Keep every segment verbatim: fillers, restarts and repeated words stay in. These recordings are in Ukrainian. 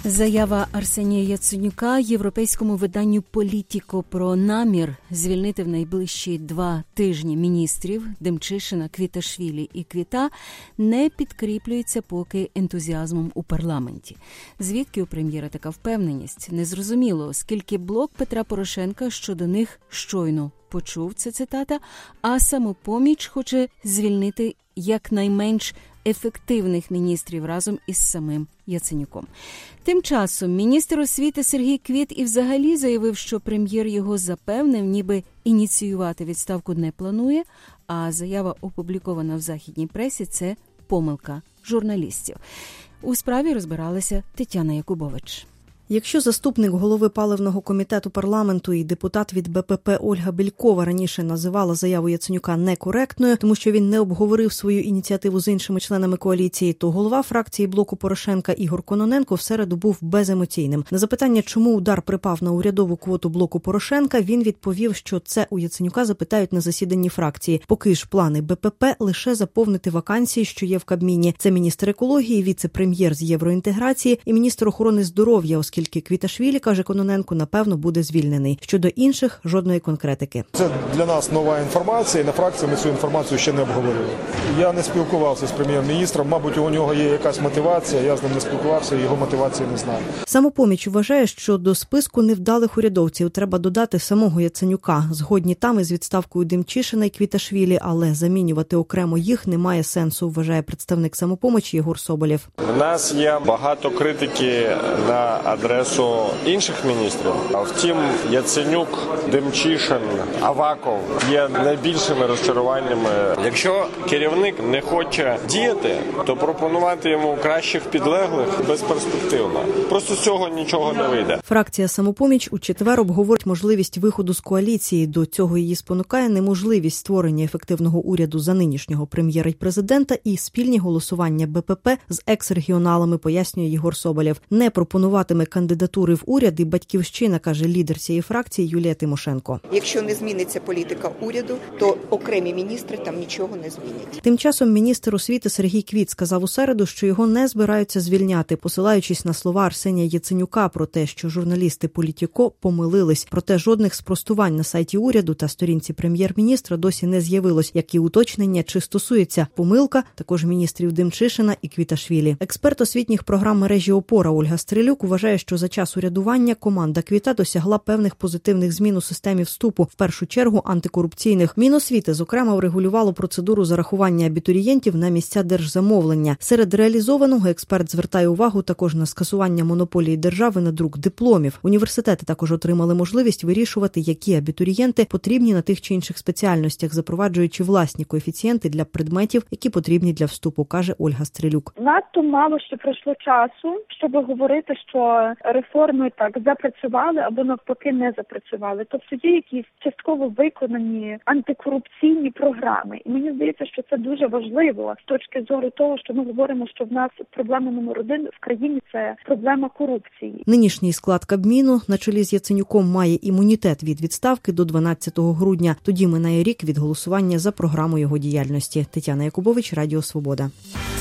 Заява Арсенія Яценюка європейському виданню «Політіко» про намір звільнити в найближчі два тижні міністрів Демчишина, Квіташвілі і Квіта не підкріплюється поки ентузіазмом у парламенті. Звідки у прем'єра така впевненість? Незрозуміло, оскільки блок Петра Порошенка щодо них щойно почув, це цитата, а «Самопоміч» хоче звільнити якнайменш ефективних міністрів разом із самим Яценюком. Тим часом міністр освіти Сергій Квіт і взагалі заявив, що прем'єр його запевнив, ніби ініціювати відставку не планує, а заява, опублікована в західній пресі, це помилка журналістів. У справі розбиралася Тетяна Якубович. Якщо заступник голови паливного комітету парламенту і депутат від Бе Пе Пе Ольга Бєлькова раніше називала заяву Яценюка некоректною, тому що він не обговорив свою ініціативу з іншими членами коаліції, то голова фракції блоку Порошенка Ігор Кононенко в середу був беземоційним. На запитання, чому удар припав на урядову квоту блоку Порошенка, він відповів, що це у Яценюка запитають на засіданні фракції. Поки ж плани Бе Пе Пе лише заповнити вакансії, що є в Кабміні. Це міністр екології, віце-прем'єр з євроінтеграції і міністр охорони здоров'я, оскільки Тільки Квіташвілі, каже Кононенко, напевно, буде звільнений. Щодо інших – жодної конкретики. Це для нас нова інформація, і на фракції ми цю інформацію ще не обговорили. Я не спілкувався з прем'єр-міністром, мабуть, у нього є якась мотивація, я з ним не спілкувався, його мотивації не знаю. Самопоміч вважає, що до списку невдалих урядовців треба додати самого Яценюка. Згодні там із відставкою Демчишина і Квіташвілі, але замінювати окремо їх немає сенсу, вважає представник Самопомочі Єгор Соболєв. У нас є багато критики на адресу інших міністрів. А втім, Яценюк, Демчишин, Аваков є найбільшими розчаруваннями. Якщо керівник не хоче діяти, то пропонувати йому кращих підлеглих безперспективно. Просто з цього нічого не вийде. Фракція «Самопоміч» у четвер обговорить можливість виходу з коаліції. До цього її спонукає неможливість створення ефективного уряду за нинішнього прем'єра й президента і спільні голосування Бе Пе Пе з екс-регіоналами, пояснює Єгор Соболєв. Не пропонуватиме кандидатури в уряд і Батьківщина, каже лідер цієї фракції Юлія Тимошенко. Якщо не зміниться політика уряду, то окремі міністри там нічого не змінять. Тим часом міністр освіти Сергій Квіт сказав у середу, що його не збираються звільняти, посилаючись на слова Арсенія Яценюка про те, що журналісти «Політіко» помилились. Проте жодних спростувань на сайті уряду та сторінці прем'єр-міністра досі не з'явилось, як і уточнення, чи стосується помилка також міністрів Демчишина і Квіташвілі. Експерт освітніх програм мережі «Опора» Ольга Стрелюк вважає, що за час урядування команда Квіта досягла певних позитивних змін у системі вступу, в першу чергу антикорупційних. Міносвіти, зокрема, врегулювало процедуру зарахування абітурієнтів на місця держзамовлення. Серед реалізованого експерт звертає увагу також на скасування монополії держави на друк дипломів. Університети також отримали можливість вирішувати, які абітурієнти потрібні на тих чи інших спеціальностях, запроваджуючи власні коефіцієнти для предметів, які потрібні для вступу, каже Ольга Стрелюк. Надто мало ще пройшло часу, щоб говорити, що реформи так запрацювали або навпаки не запрацювали. Тобто є якісь частково виконані антикорупційні програми. І мені здається, що це дуже важливо з точки зору того, що ми говоримо, що в нас проблема номер один в країні – це проблема корупції. Нинішній склад Кабміну на чолі з Яценюком має імунітет від відставки до дванадцятого грудня. Тоді минає рік від голосування за програму його діяльності. Тетяна Якубович, Радіо Свобода.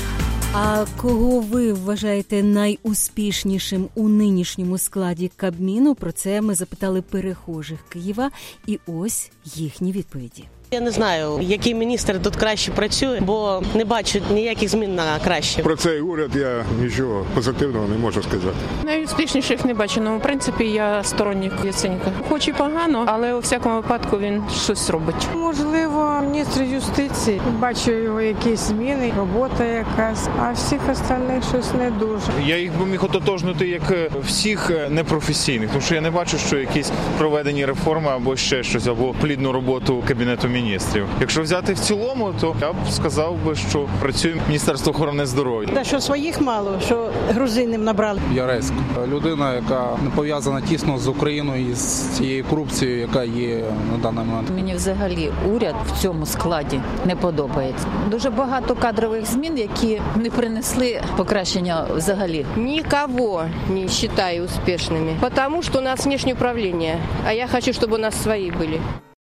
А кого ви вважаєте найуспішнішим у нинішньому складі Кабміну? Про це ми запитали перехожих Києва, і ось їхні відповіді. Я не знаю, який міністр тут краще працює, бо не бачу ніяких змін на краще. Про цей уряд я нічого позитивного не можу сказати. Найуспішніших не бачу, але в принципі я сторонник Яценюка. Хоч і погано, але у всякому випадку він щось робить. Можливо, міністр юстиції. Бачу його якісь зміни, робота якась, а всіх остальних щось не дуже. Я їх би міг ототожнити як всіх непрофесійних, тому що я не бачу, що якісь проведені реформи або ще щось, або плідну роботу Кабінету міністрів. Якщо взяти в цілому, то я б сказав би, що працює Міністерство охорони здоров'я. Та що своїх мало, що грузинів набрали. Яресько. Людина, яка не пов'язана тісно з Україною і з цією корупцією, яка є на даний момент. Мені взагалі уряд в цьому складі не подобається. Дуже багато кадрових змін, які не принесли покращення взагалі. Нікого не вважаю успішними, тому що у нас внешнє управління, а я хочу, щоб у нас свої були.